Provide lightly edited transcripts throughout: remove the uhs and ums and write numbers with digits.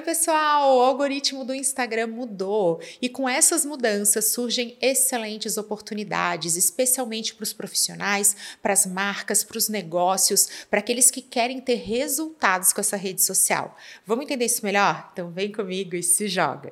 pessoal! O algoritmo do Instagram mudou e com essas mudanças surgem excelentes oportunidades, especialmente para os profissionais, para as marcas, para os negócios, para aqueles que querem ter resultados com essa rede social. Vamos entender isso melhor? Então vem comigo e se joga!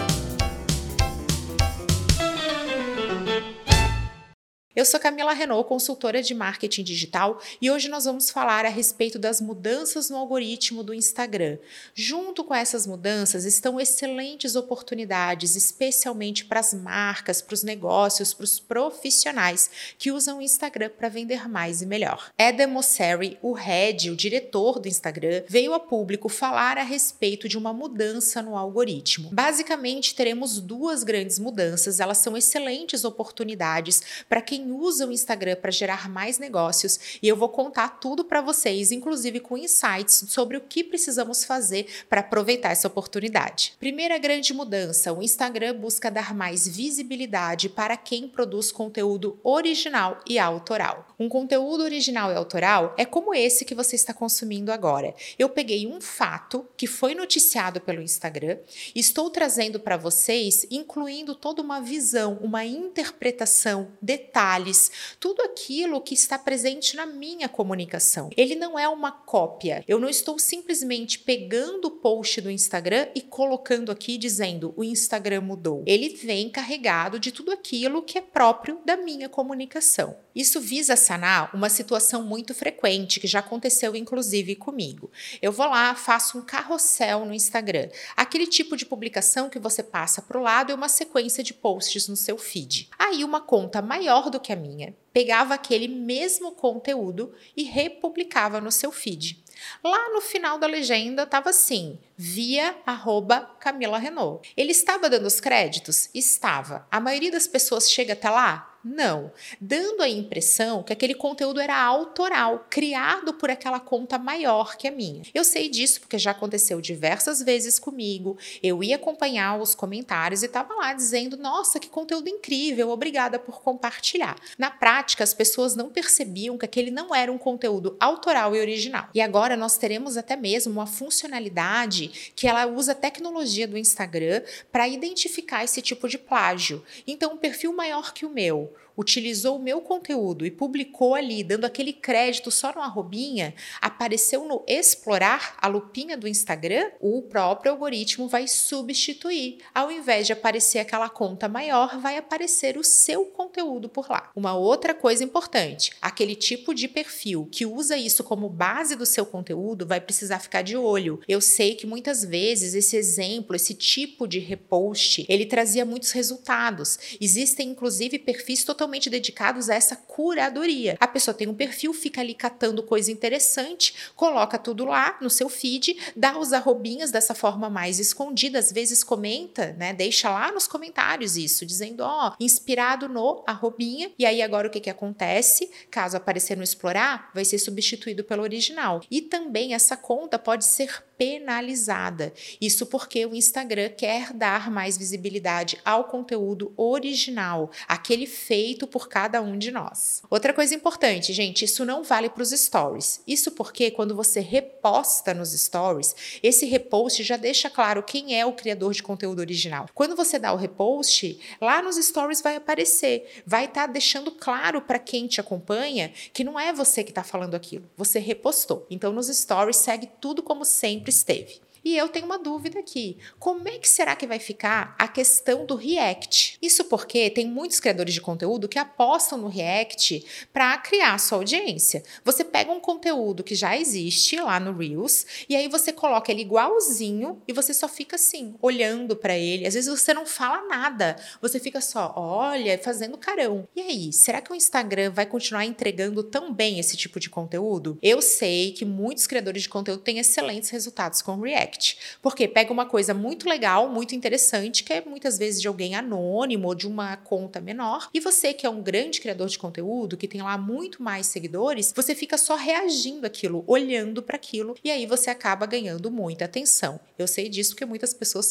Eu sou Camila Renault, consultora de marketing digital, e hoje nós vamos falar a respeito das mudanças no algoritmo do Instagram. Junto com essas mudanças estão excelentes oportunidades, especialmente para as marcas, para os negócios, para os profissionais que usam o Instagram para vender mais e melhor. Adam Mosseri, o head, o diretor do Instagram, veio a público falar a respeito de uma mudança no algoritmo. Basicamente, teremos duas grandes mudanças, elas são excelentes oportunidades para quem usa o Instagram para gerar mais negócios e eu vou contar tudo para vocês, inclusive com insights sobre o que precisamos fazer para aproveitar essa oportunidade. Primeira grande mudança, o Instagram busca dar mais visibilidade para quem produz conteúdo original e autoral. Um conteúdo original e autoral é como esse que você está consumindo agora. Eu peguei um fato que foi noticiado pelo Instagram e estou trazendo para vocês, incluindo toda uma visão, uma interpretação, detalhes, tudo aquilo que está presente na minha comunicação. Ele não é uma cópia. Eu não estou simplesmente pegando o post do Instagram e colocando aqui dizendo o Instagram mudou. Ele vem carregado de tudo aquilo que é próprio da minha comunicação. Isso visa sanar uma situação muito frequente que já aconteceu inclusive comigo. Eu vou lá, faço um carrossel no Instagram. Aquele tipo de publicação que você passa para o lado é uma sequência de posts no seu feed. Aí uma conta maior do que a minha pegava aquele mesmo conteúdo e republicava no seu feed. Lá no final da legenda estava assim, via @Camila Renault. Ele estava dando os créditos? Estava. A maioria das pessoas chega até lá? Não, dando a impressão que aquele conteúdo era autoral, criado por aquela conta maior que a minha. Eu sei disso porque já aconteceu diversas vezes comigo, eu ia acompanhar os comentários e estava lá dizendo, nossa, que conteúdo incrível, obrigada por compartilhar. Na prática, as pessoas não percebiam que aquele não era um conteúdo autoral e original. E agora nós teremos até mesmo uma funcionalidade que ela usa a tecnologia do Instagram para identificar esse tipo de plágio. Então, um perfil maior que o meu utilizou o meu conteúdo e publicou ali, dando aquele crédito só no arrobinha, apareceu no explorar, a lupinha do Instagram, o próprio algoritmo vai substituir. Ao invés de aparecer aquela conta maior, vai aparecer o seu conteúdo por lá. Uma outra coisa importante, aquele tipo de perfil que usa isso como base do seu conteúdo vai precisar ficar de olho. Eu sei que muitas vezes esse exemplo, esse tipo de repost, ele trazia muitos resultados. Existem inclusive perfis totalmente dedicados a essa curadoria. A pessoa tem um perfil, fica ali catando coisa interessante, coloca tudo lá no seu feed, dá os arrobinhas dessa forma mais escondida, às vezes comenta, né? Deixa lá nos comentários isso, dizendo, ó, inspirado no arrobinha, e aí agora o que acontece? Caso aparecer no explorar, vai ser substituído pelo original. E também essa conta pode ser penalizada. Isso porque o Instagram quer dar mais visibilidade ao conteúdo original, aquele feito por cada um de nós. Outra coisa importante, gente, isso não vale para os stories. Isso porque quando você reposta nos stories, esse repost já deixa claro quem é o criador de conteúdo original. Quando você dá o repost, lá nos stories vai aparecer, vai estar deixando claro para quem te acompanha que não é você que está falando aquilo, você repostou. Então nos stories segue tudo como sempre esteve. E eu tenho uma dúvida aqui. Como é que será que vai ficar a questão do React? Isso porque tem muitos criadores de conteúdo que apostam no React para criar sua audiência. Você pega um conteúdo que já existe lá no Reels e aí você coloca ele igualzinho e você só fica assim, olhando para ele. Às vezes você não fala nada, você fica só, olha, fazendo carão. E aí, será que o Instagram vai continuar entregando tão bem esse tipo de conteúdo? Eu sei que muitos criadores de conteúdo têm excelentes resultados com o React. Porque pega uma coisa muito legal, muito interessante, que é muitas vezes de alguém anônimo ou de uma conta menor, e você que é um grande criador de conteúdo, que tem lá muito mais seguidores, você fica só reagindo àquilo, olhando para aquilo, e aí você acaba ganhando muita atenção. Eu sei disso porque muitas pessoas ficam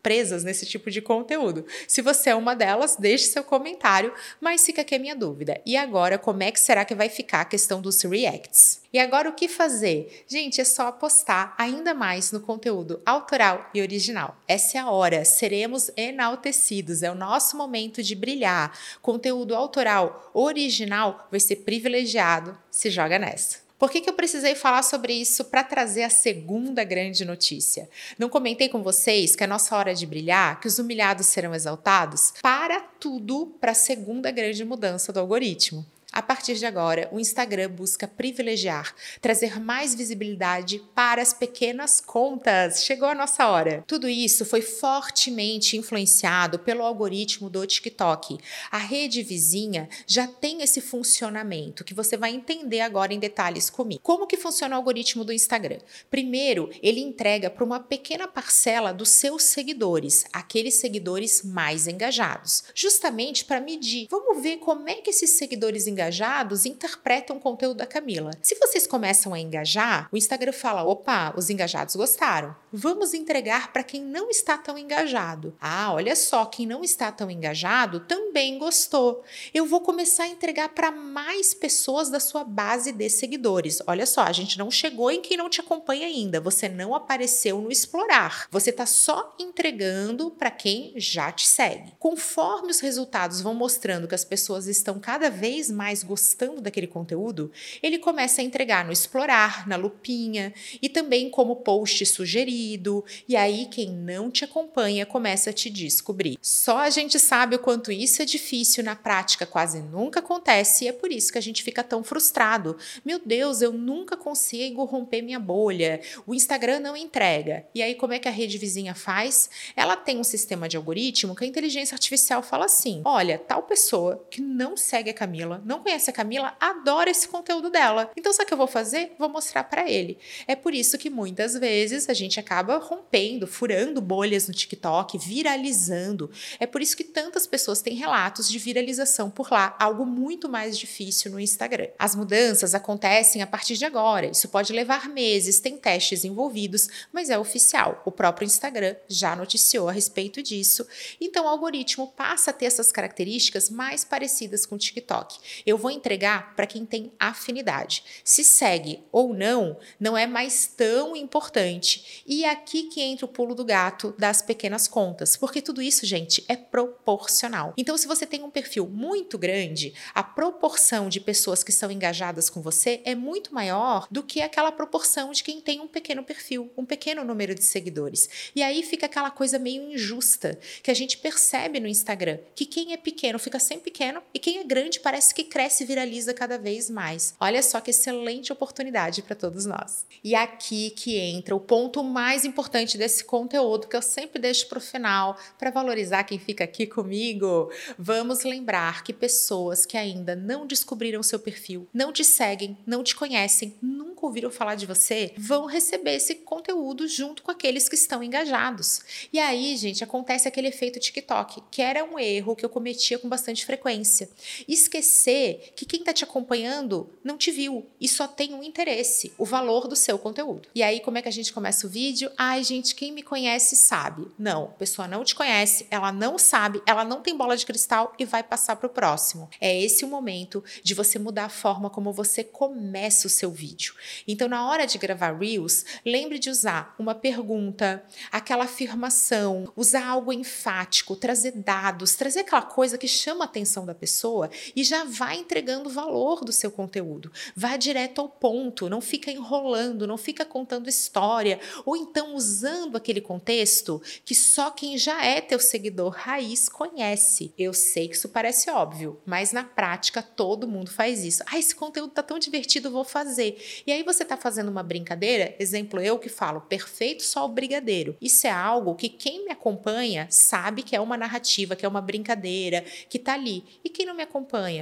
presas nesse tipo de conteúdo. Se você é uma delas, deixe seu comentário, mas fica aqui a minha dúvida. E agora, como é que será que vai ficar a questão dos reacts? E agora o que fazer? Gente, é só apostar ainda mais no conteúdo autoral e original. Essa é a hora, seremos enaltecidos, é o nosso momento de brilhar. Conteúdo autoral, original, vai ser privilegiado, se joga nessa. Por que eu precisei falar sobre isso para trazer a segunda grande notícia? Não comentei com vocês que a nossa hora de brilhar, que os humilhados serão exaltados? Para tudo para a segunda grande mudança do algoritmo. A partir de agora, o Instagram busca privilegiar, trazer mais visibilidade para as pequenas contas. Chegou a nossa hora. Tudo isso foi fortemente influenciado pelo algoritmo do TikTok. A rede vizinha já tem esse funcionamento que você vai entender agora em detalhes comigo. Como que funciona o algoritmo do Instagram? Primeiro, ele entrega para uma pequena parcela dos seus seguidores, aqueles seguidores mais engajados, justamente para medir. Vamos ver como é que esses seguidores engajados interpretam o conteúdo da Camila. Se vocês começam a engajar, o Instagram fala: opa, os engajados gostaram. Vamos entregar para quem não está tão engajado. Ah, olha só, quem não está tão engajado também gostou. Eu vou começar a entregar para mais pessoas da sua base de seguidores. Olha só, a gente não chegou em quem não te acompanha ainda. Você não apareceu no explorar. Você está só entregando para quem já te segue. Conforme os resultados vão mostrando que as pessoas estão cada vez mais gostando daquele conteúdo, ele começa a entregar no explorar, na lupinha e também como post sugerido. E aí quem não te acompanha começa a te descobrir. Só a gente sabe o quanto isso é difícil, na prática quase nunca acontece e é por isso que a gente fica tão frustrado. Meu Deus, eu nunca consigo romper minha bolha. O Instagram não entrega. E aí como é que a rede vizinha faz? Ela tem um sistema de algoritmo que a inteligência artificial fala assim: olha, tal pessoa que não segue a Camila, não conhece a Camila, adora esse conteúdo dela. Então, sabe o que eu vou fazer? Vou mostrar para ele. É por isso que muitas vezes a gente acaba rompendo, furando bolhas no TikTok, viralizando. É por isso que tantas pessoas têm relatos de viralização por lá, algo muito mais difícil no Instagram. As mudanças acontecem a partir de agora. Isso pode levar meses, tem testes envolvidos, mas é oficial. O próprio Instagram já noticiou a respeito disso. Então, o algoritmo passa a ter essas características mais parecidas com o TikTok. Eu vou entregar para quem tem afinidade. Se segue ou não, não é mais tão importante. E é aqui que entra o pulo do gato das pequenas contas, porque tudo isso, gente, é proporcional. Então, se você tem um perfil muito grande, a proporção de pessoas que são engajadas com você é muito maior do que aquela proporção de quem tem um pequeno perfil, um pequeno número de seguidores. E aí fica aquela coisa meio injusta, que a gente percebe no Instagram, que quem é pequeno fica sempre pequeno e quem é grande parece que cresce e viraliza cada vez mais. Olha só que excelente oportunidade para todos nós. E aqui que entra o ponto mais importante desse conteúdo, que eu sempre deixo para o final, para valorizar quem fica aqui comigo. Vamos lembrar que pessoas que ainda não descobriram seu perfil, não te seguem, não te conhecem, nunca ouviram falar de você, vão receber esse conteúdo junto com aqueles que estão engajados. E aí, gente, acontece aquele efeito TikTok, que era um erro que eu cometia com bastante frequência. Esquecer que quem está te acompanhando não te viu e só tem um interesse, o valor do seu conteúdo. E aí, como é que a gente começa o vídeo? Ai, gente, quem me conhece sabe. Não, a pessoa não te conhece, ela não sabe, ela não tem bola de cristal e vai passar para o próximo. É esse o momento de você mudar a forma como você começa o seu vídeo. Então, na hora de gravar Reels, lembre de usar uma pergunta, aquela afirmação, usar algo enfático, trazer dados, trazer aquela coisa que chama a atenção da pessoa e já vai entregando o valor do seu conteúdo. Vá direto ao ponto, não fica enrolando, não fica contando história ou então usando aquele contexto que só quem já é teu seguidor raiz conhece. Eu sei que isso parece óbvio, mas na prática todo mundo faz isso. Ah, esse conteúdo tá tão divertido, vou fazer. E aí você tá fazendo uma brincadeira, exemplo eu que falo, perfeito só o brigadeiro. Isso é algo que quem me acompanha sabe que é uma narrativa, que é uma brincadeira, que tá ali. E quem não me acompanha pode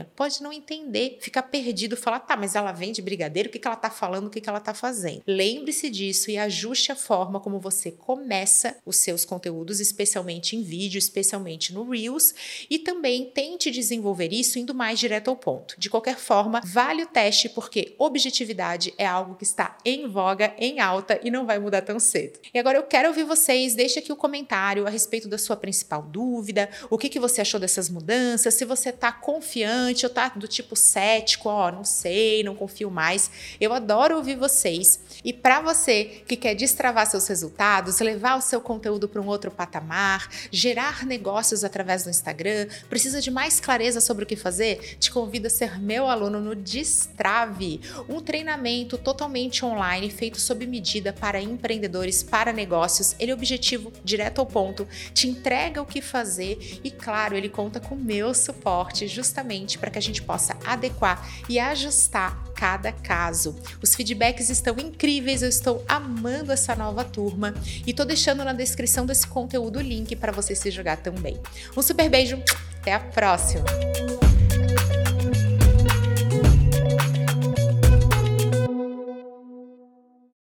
não entender, ficar perdido, falar, tá, mas ela vende brigadeiro, o que ela tá falando, o que ela tá fazendo? Lembre-se disso e ajuste a forma como você começa os seus conteúdos, especialmente em vídeo, especialmente no Reels, e também tente desenvolver isso indo mais direto ao ponto. De qualquer forma, vale o teste, porque objetividade é algo que está em voga, em alta e não vai mudar tão cedo. E agora eu quero ouvir vocês, deixe aqui o comentário a respeito da sua principal dúvida, o que você achou dessas mudanças, se você tá confiante ou tá do tipo cético, não sei, não confio mais. Eu adoro ouvir vocês. E para você que quer destravar seus resultados, levar o seu conteúdo para um outro patamar, gerar negócios através do Instagram, precisa de mais clareza sobre o que fazer? Te convido a ser meu aluno no Destrave, um treinamento totalmente online feito sob medida para empreendedores, para negócios. Ele é objetivo, direto ao ponto, te entrega o que fazer e, claro, ele conta com o meu suporte justamente para que a gente possa adequar e ajustar cada caso. Os feedbacks estão incríveis, eu estou amando essa nova turma e estou deixando na descrição desse conteúdo o link para você se jogar também. Um super beijo, até a próxima!